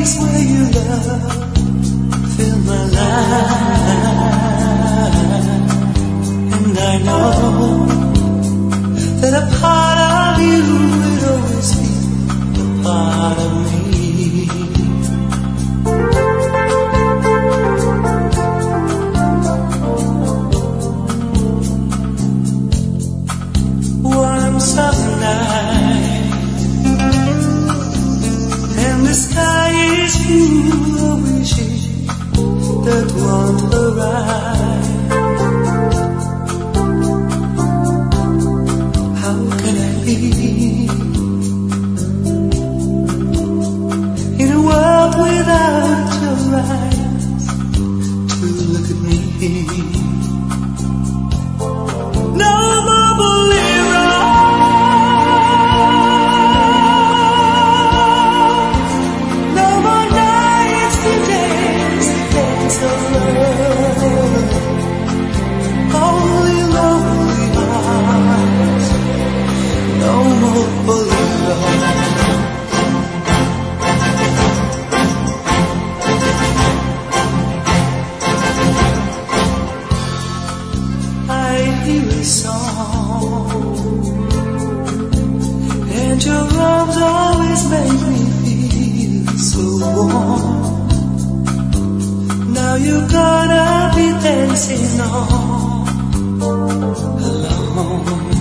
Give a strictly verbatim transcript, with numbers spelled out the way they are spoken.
place where you love fill my life, and I know that a part of you will always be a part of me. Warm summer night, and the sky is full of wishes that won't arrive. How can I be in a world without your eyes to look at me? No more boleros, no more nights to dance, dance alone. Only lonely hearts, no more boleros. I hear a song, and your arms always make me feel so warm. Now you're gonna be dancing on alone.